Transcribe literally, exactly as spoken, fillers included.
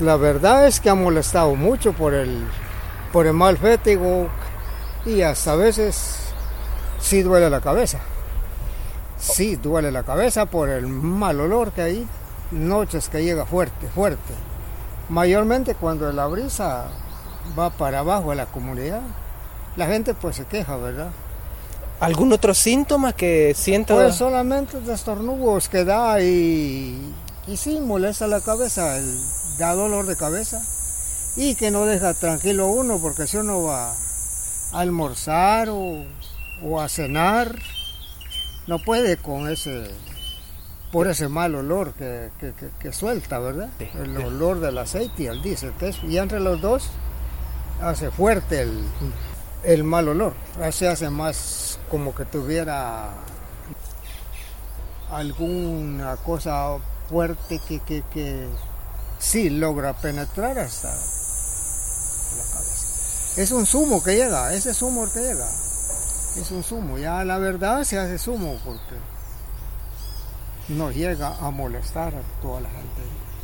La verdad es que ha molestado mucho por el, por el mal fétido y hasta a veces sí duele la cabeza. Sí duele la cabeza por el mal olor que hay, noches que llega fuerte, fuerte. Mayormente cuando la brisa va para abajo de la comunidad, la gente pues se queja, ¿verdad? ¿Algún otro síntoma que sienta? Pues solamente estornudos que da y, y sí molesta la cabeza, el, da dolor de cabeza y que no deja tranquilo a uno porque si uno va a almorzar o, o a cenar, no puede con ese, por ese mal olor que, que, que, que suelta, ¿verdad? El olor del aceite y el diésel, que es, y entre los dos hace fuerte el, el mal olor, se hace más como que tuviera alguna cosa fuerte que, que, que sí logra penetrar hasta la cabeza. Es un zumo que llega, ese zumo que llega. Es un zumo, ya la verdad se hace zumo porque no llega a molestar a toda la gente.